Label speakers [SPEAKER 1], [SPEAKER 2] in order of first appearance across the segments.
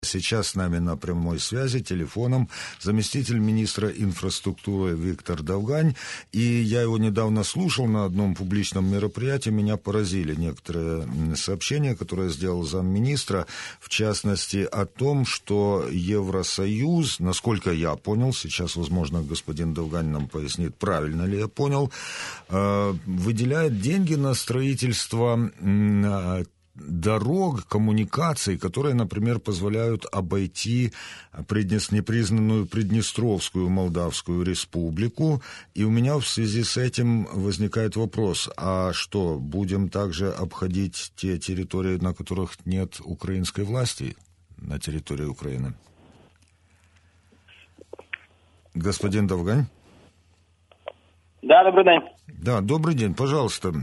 [SPEAKER 1] Сейчас с нами на прямой связи телефоном заместитель министра инфраструктуры Виктор Довгань. И я его недавно слушал на одном публичном мероприятии. Меня поразили некоторые сообщения, которые сделал замминистра, в частности, о том, что Евросоюз, насколько я понял, сейчас, возможно, господин Довгань нам пояснит, правильно ли я понял, выделяет деньги на строительство дорог, коммуникаций, которые, например, позволяют обойти непризнанную Приднестровскую Молдавскую Республику. И у меня в связи с этим возникает вопрос, а что, будем также обходить те территории, на которых нет украинской власти, на территории Украины? Господин Довгань?
[SPEAKER 2] Да, добрый день.
[SPEAKER 1] Да, добрый день. Пожалуйста,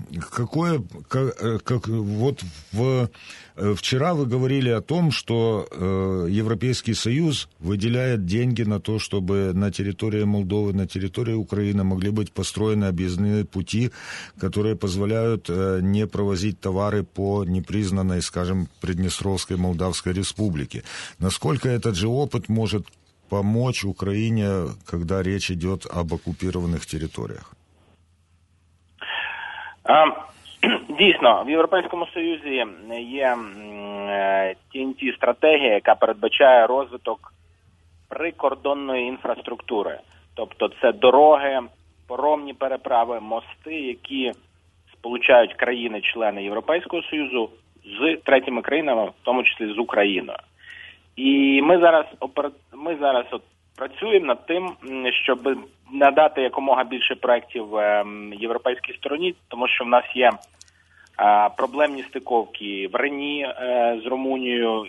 [SPEAKER 1] вчера вы говорили о том, что Европейский Союз выделяет деньги на то, чтобы на территории Молдовы, на территории Украины могли быть построены объездные пути, которые позволяют не провозить товары по непризнанной, скажем, Приднестровской Молдавской Республике. Насколько этот же опыт может помочь Украине, когда речь идет об оккупированных территориях?
[SPEAKER 2] Дійсно, в Європейському Союзі є TNT-стратегія, яка передбачає розвиток прикордонної інфраструктури. Тобто це дороги, паромні переправи, мости, які сполучають країни-члени Європейського Союзу з третіми країнами, в тому числі з Україною. І ми зараз працюємо над тим, щоб надати якомога більше проєктів європейській стороні, тому що в нас є проблемні стиковки в Рені з Румунією,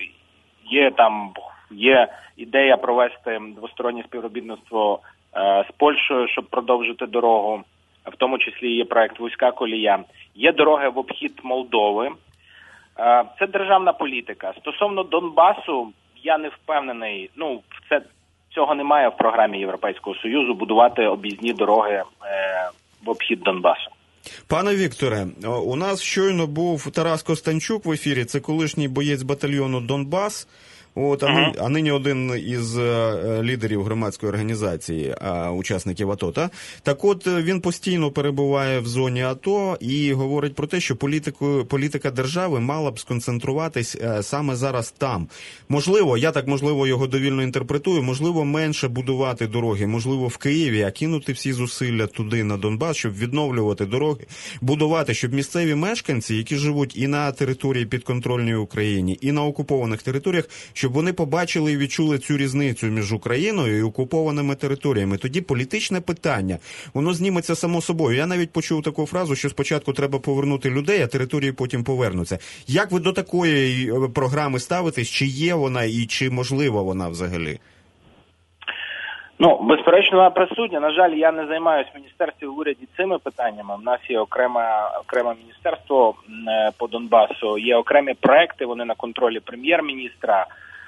[SPEAKER 2] є ідея провести двостороннє співробітництво з Польщею, щоб продовжити дорогу, в тому числі є проєкт «Вузька колія». Є дороги в обхід Молдови. Це державна політика. Стосовно Донбасу, я не впевнений, цього немає в програмі Європейського Союзу, будувати об'їзні дороги в обхід Донбасу.
[SPEAKER 3] Пане Вікторе, у нас щойно був Тарас Костанчук в ефірі, це колишній боєць батальйону «Донбас», а нині один із лідерів громадської організації, учасників АТО. Так от, він постійно перебуває в зоні АТО і говорить про те, що політика держави мала б сконцентруватись саме зараз там. Можливо, можливо, його довільно інтерпретую, можливо, менше будувати дороги, можливо, в Києві, а кинути всі зусилля туди, на Донбас, щоб відновлювати дороги, будувати, щоб місцеві мешканці, які живуть і на території підконтрольній Україні, і на окупованих територіях, щоб вони побачили і відчули цю різницю між Україною і окупованими територіями. Тоді політичне питання, воно зніметься само собою. Я навіть почув таку фразу, що спочатку треба повернути людей, а території потім повернуться. Як ви до такої програми ставитесь? Чи є вона і чи можлива вона взагалі?
[SPEAKER 2] Безперечно, вона присутня. На жаль, я не займаюся в міністерстві в уряді цими питаннями. У нас є окреме міністерство по Донбасу, є окремі проекти, вони на контролі прем'єр-міністра.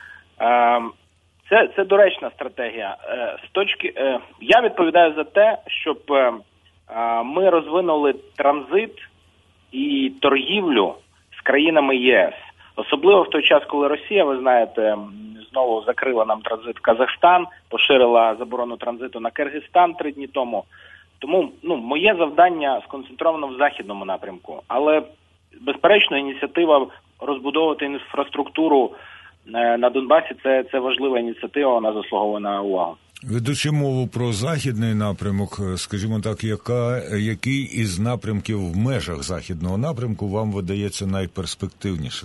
[SPEAKER 2] Це доречна стратегія. Я відповідаю за те, щоб ми розвинули транзит і торгівлю з країнами ЄС. Особливо в той час, коли Росія, ви знаєте, знову закрила нам транзит в Казахстан, поширила заборону транзиту на Киргизстан 3 дні тому. Тому, моє завдання сконцентровано в західному напрямку. Але, безперечно, ініціатива розбудовувати інфраструктуру на Донбасі – це важлива ініціатива, вона заслуговує на увагу.
[SPEAKER 1] Ведучи мову про західний напрямок, скажімо так, який із напрямків в межах західного напрямку вам видається найперспективнішим?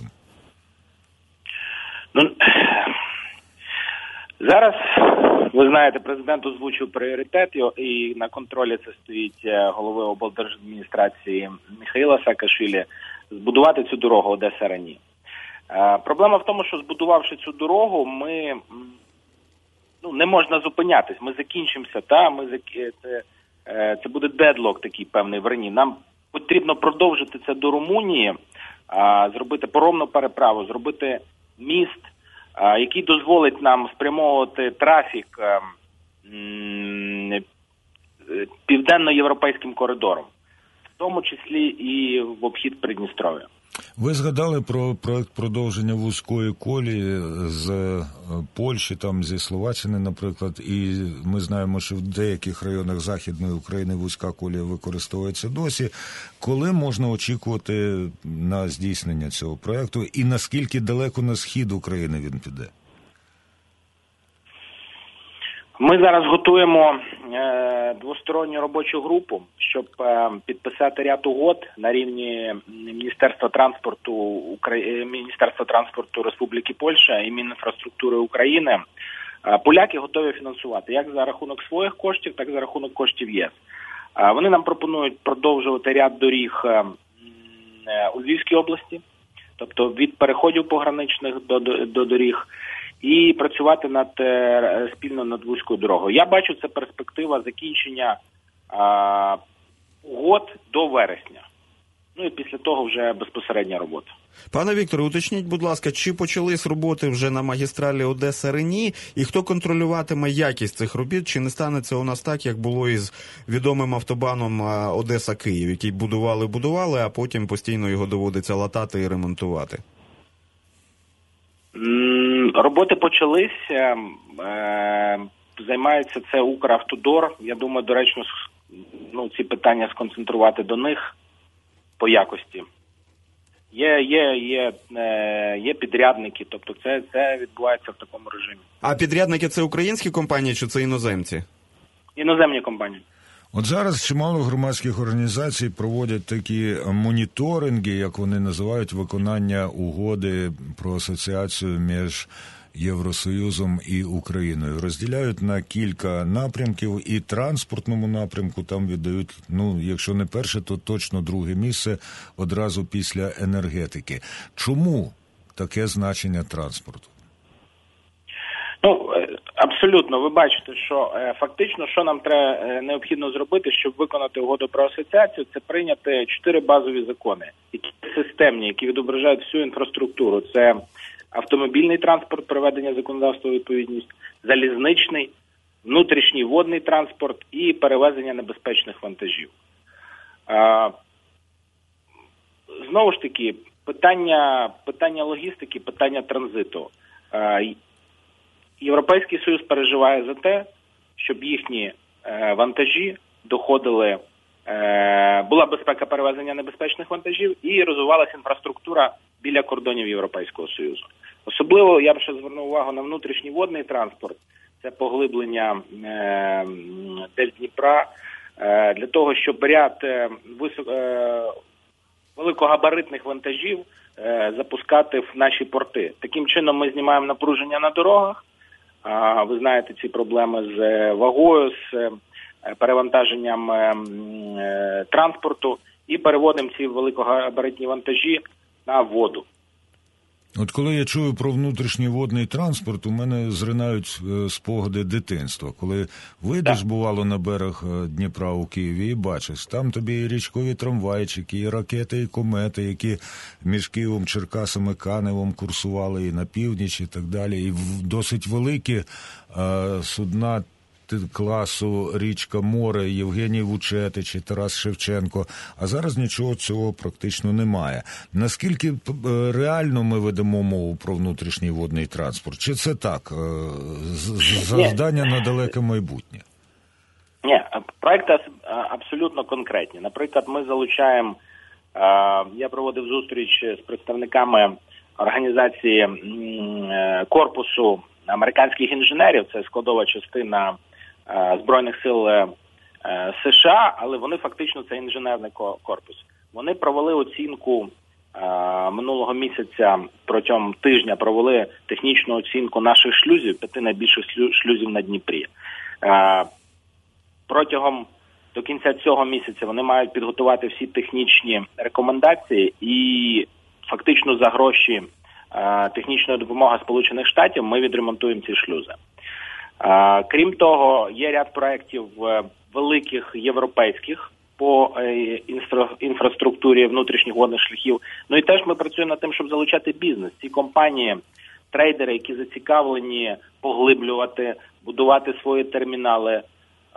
[SPEAKER 2] Зараз, ви знаєте, президент озвучив пріоритет, і на контролі це стоїть голови облдержадміністрації Михайла Саакашвілі, збудувати цю дорогу Одеса-Рені. Проблема в тому, що збудувавши цю дорогу, ми не можна зупинятись, ми закінчимося, це буде дедлок такий певний в Рені. Нам потрібно продовжити це до Румунії, зробити паромну переправу, зробити міст, який дозволить нам спрямовувати трафік південно-європейським коридором, в тому числі і в обхід Придністров'я.
[SPEAKER 1] Ви згадали про проект продовження вузької колії з Польщі, там зі Словаччини, наприклад, і ми знаємо, що в деяких районах Західної України вузька колія використовується досі. Коли можна очікувати на здійснення цього проекту і наскільки далеко на схід України він піде?
[SPEAKER 2] Ми зараз готуємо двосторонню робочу групу, щоб підписати ряд угод на рівні Міністерства транспорту Республіки Польща і Мінінфраструктури України. Поляки готові фінансувати як за рахунок своїх коштів, так і за рахунок коштів ЄС. Вони нам пропонують продовжувати ряд доріг у Львівській області, тобто від переходів пограничних до доріг, і працювати спільно над вузькою дорогою. Я бачу, це перспектива закінчення угод до вересня. Ну і після того вже безпосередня робота.
[SPEAKER 3] Пане Вікторе, уточніть, будь ласка, чи почались роботи вже на магістралі Одеса-Рені, і хто контролюватиме якість цих робіт, чи не станеться у нас так, як було із відомим автобаном Одеса-Київ, який будували, а потім постійно його доводиться латати і ремонтувати?
[SPEAKER 2] Роботи почались, займається це Укравтодор. Я думаю, доречно ці питання сконцентрувати до них по якості. Є підрядники, тобто це відбувається в такому режимі.
[SPEAKER 3] А підрядники – це українські компанії чи це іноземці?
[SPEAKER 2] Іноземні компанії.
[SPEAKER 1] От зараз чимало громадських організацій проводять такі моніторинги, як вони називають, виконання угоди про асоціацію між Євросоюзом і Україною. Розділяють на кілька напрямків, і транспортному напрямку там віддають, якщо не перше, то точно друге місце одразу після енергетики. Чому таке значення транспорту?
[SPEAKER 2] Абсолютно. Ви бачите, що фактично, що нам необхідно зробити, щоб виконати угоду про асоціацію, це прийняти 4 базові закони, які системні, які відображають всю інфраструктуру. Це автомобільний транспорт, приведення законодавства у відповідність, залізничний, внутрішній водний транспорт і перевезення небезпечних вантажів. Знову ж таки, питання логістики, питання транзиту. Європейський Союз переживає за те, щоб їхні вантажі доходили, була безпека перевезення небезпечних вантажів і розвивалася інфраструктура біля кордонів Європейського Союзу. Особливо я б ще звернув увагу на внутрішній водний транспорт, це поглиблення Дель Дніпра, для того, щоб ряд великогабаритних вантажів запускати в наші порти. Таким чином ми знімаємо напруження на дорогах. Ви знаєте ці проблеми з вагою, з перевантаженням транспорту і переводимо ці великогабаритні вантажі на воду.
[SPEAKER 1] От коли я чую про внутрішній водний транспорт, у мене зринають спогади дитинства. Коли вийдеш, бувало, на берег Дніпра у Києві і бачиш, там тобі і річкові трамвайчики, і ракети, і комети, які між Києвом, Черкасами, Каневом курсували і на північ, і так далі. І досить великі судна класу «Річка Море», Євгеній Вучетич і Тарас Шевченко, а зараз нічого цього практично немає. Наскільки реально ми ведемо мову про внутрішній водний транспорт? Чи це так, завдання на далеке майбутнє?
[SPEAKER 2] Ні, проекти абсолютно конкретні. Наприклад, ми залучаємо, я проводив зустріч з представниками організації корпусу американських інженерів, це складова частина Збройних сил США, але вони фактично це інженерний корпус. Вони провели оцінку минулого місяця, протягом тижня провели технічну оцінку наших шлюзів, 5 найбільших шлюзів на Дніпрі. До кінця цього місяця вони мають підготувати всі технічні рекомендації і фактично за гроші технічної допомоги Сполучених Штатів ми відремонтуємо ці шлюзи. Крім того, є ряд проєктів великих європейських по інфраструктурі внутрішніх водних шляхів. Ну і теж ми працюємо над тим, щоб залучати бізнес. Ці компанії, трейдери, які зацікавлені поглиблювати, будувати свої термінали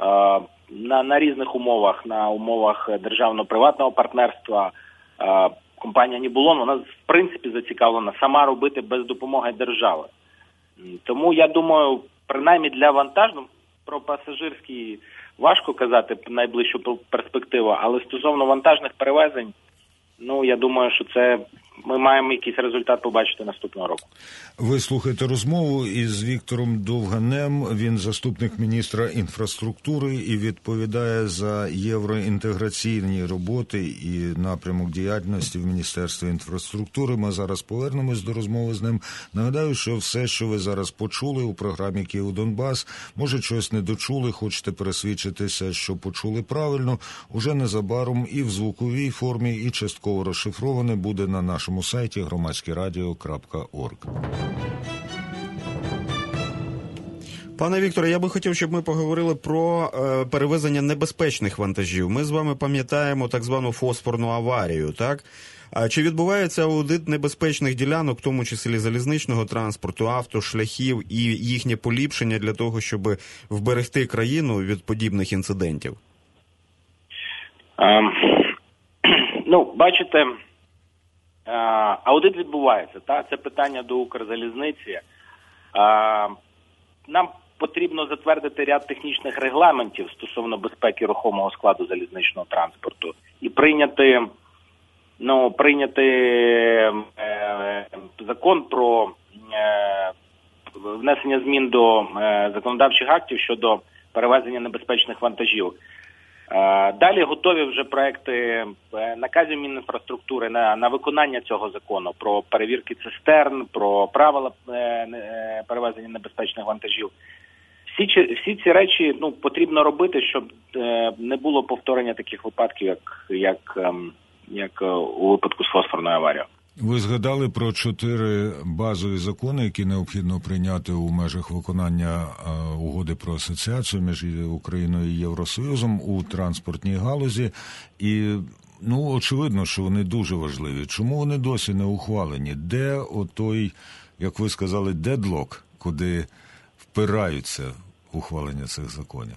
[SPEAKER 2] на різних умовах, на умовах державно-приватного партнерства, компанія «Нібулон», вона в принципі зацікавлена сама робити без допомоги держави. Тому я думаю, принаймні для вантажу, про пасажирський важко казати найближчу перспективу, але стосовно вантажних перевезень, я думаю, що це ми маємо якийсь результат побачити наступного року.
[SPEAKER 1] Ви слухаєте розмову із Віктором Довганем. Він заступник міністра інфраструктури і відповідає за євроінтеграційні роботи і напрямок діяльності в Міністерстві інфраструктури. Ми зараз повернемось до розмови з ним. Нагадаю, що все, що ви зараз почули у програмі «Київ-Донбас», може, щось не дочули, хочете пересвідчитися, що почули правильно, уже незабаром і в звуковій формі, і частково розшифроване буде на нашому сайті громадськерадіо.орг.
[SPEAKER 3] Пане Вікторе, я би хотів, щоб ми поговорили про перевезення небезпечних вантажів. Ми з вами пам'ятаємо так звану фосфорну аварію, так? А чи відбувається аудит небезпечних ділянок, в тому числі залізничного транспорту, автошляхів і їхнє поліпшення для того, щоб вберегти країну від подібних інцидентів?
[SPEAKER 2] Бачите, аудит відбувається, так? Це питання до Укрзалізниці. Нам потрібно затвердити ряд технічних регламентів стосовно безпеки рухомого складу залізничного транспорту і прийняти закон про внесення змін до законодавчих актів щодо перевезення небезпечних вантажів. Далі готові вже проекти наказів Мінінфраструктури на виконання цього закону про перевірки цистерн, про правила перевезення небезпечних вантажів. Всі ці речі потрібно робити, щоб не було повторення таких випадків, як у випадку з фосфорною аварією.
[SPEAKER 1] Ви згадали про 4 базові закони, які необхідно прийняти у межах виконання угоди про асоціацію між Україною і Євросоюзом у транспортній галузі. І, очевидно, що вони дуже важливі. Чому вони досі не ухвалені? Де отой, як ви сказали, дедлок, куди впираються ухвалення цих законів?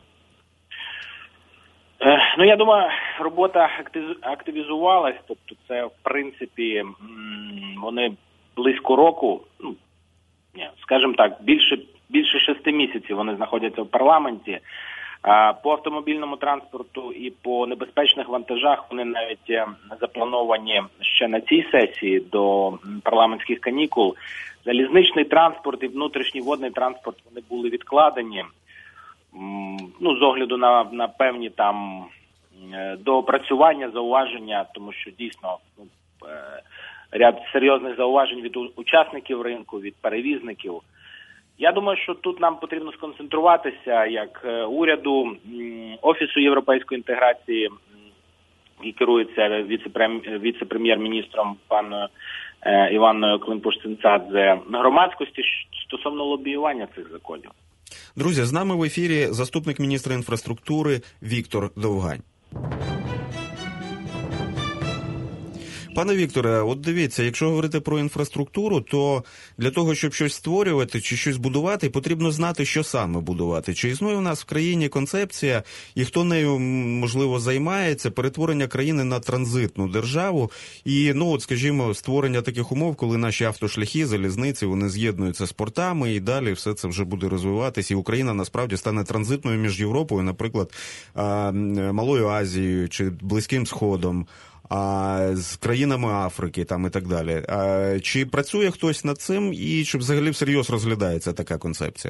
[SPEAKER 2] Я думаю, робота активізувалась, тобто це, в принципі, вони близько року, скажімо так, більше 6 місяців вони знаходяться в парламенті. По автомобільному транспорту і по небезпечних вантажах вони навіть заплановані ще на цій сесії до парламентських канікул. Залізничний транспорт і внутрішній водний транспорт вони були відкладені. З огляду на певні там доопрацювання, зауваження, тому що дійсно ряд серйозних зауважень від учасників ринку, від перевізників. Я думаю, що тут нам потрібно сконцентруватися як уряду, Офісу європейської інтеграції, який керується віце-прем'єр-міністром паною Іванною Климпуш-Цинцадзе, громадськості стосовно лобіювання цих законів.
[SPEAKER 3] Друзі, з нами в ефірі заступник міністра інфраструктури Віктор Довгань. Пане Вікторе, от дивіться, якщо говорити про інфраструктуру, то для того, щоб щось створювати чи щось будувати, потрібно знати, що саме будувати. Чи існує у нас в країні концепція, і хто нею, можливо, займається, перетворення країни на транзитну державу і, скажімо, створення таких умов, коли наші автошляхи, залізниці, вони з'єднуються з портами і далі все це вже буде розвиватись, і Україна насправді стане транзитною між Європою, наприклад, Малою Азією чи Близьким Сходом, з країнами Африки там і так далі. Чи працює хтось над цим і чи взагалі всерйоз розглядається така концепція?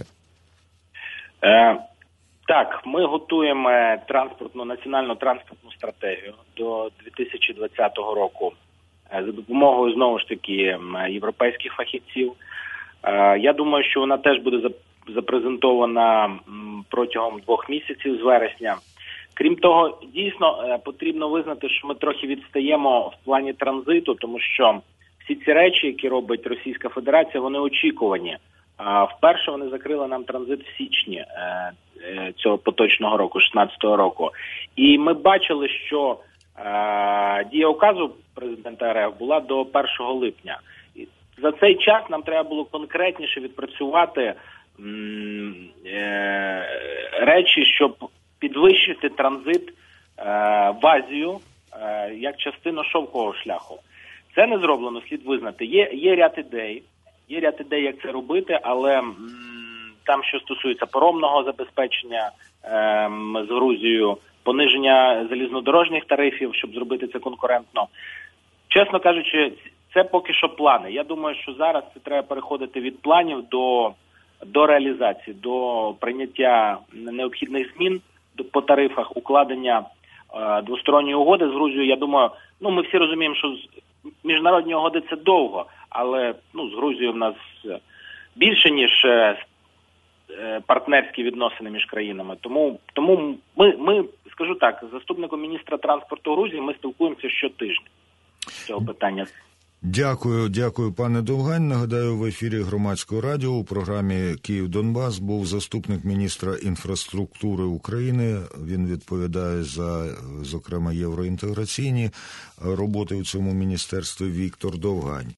[SPEAKER 2] Так, ми готуємо національну транспортну стратегію до 2020 року за допомогою, знову ж таки, європейських фахівців. Я думаю, що вона теж буде запрезентована протягом 2 місяців з вересня. Крім того, дійсно потрібно визнати, що ми трохи відстаємо в плані транзиту, тому що всі ці речі, які робить Російська Федерація, вони очікувані. Вперше вони закрили нам транзит в січні цього поточного року, 16-го року. І ми бачили, що дія указу президента РФ була до 1 липня. І за цей час нам треба було конкретніше відпрацювати речі, щоб підвищити транзит в Азію як частину шовкового шляху. Це не зроблено, слід визнати. Є ряд ідей, як це робити, але там, що стосується паромного забезпечення з Грузією, пониження залізнодорожніх тарифів, щоб зробити це конкурентно. Чесно кажучи, це поки що плани. Я думаю, що зараз це треба переходити від планів до реалізації, до прийняття необхідних змін по тарифах, укладення двосторонньої угоди з Грузією. Я думаю, ми всі розуміємо, що міжнародні угоди це довго, але з Грузією в нас більше, ніж партнерські відносини між країнами. Тому ми, скажу так, з заступником міністра транспорту Грузії ми спілкуємося щотижня з цього питання.
[SPEAKER 1] Дякую, пане Довгань. Нагадаю, в ефірі Громадського радіо у програмі «Київ-Донбас» був заступник міністра інфраструктури України. Він відповідає за, зокрема, євроінтеграційні роботи у цьому міністерстві Віктор Довгань.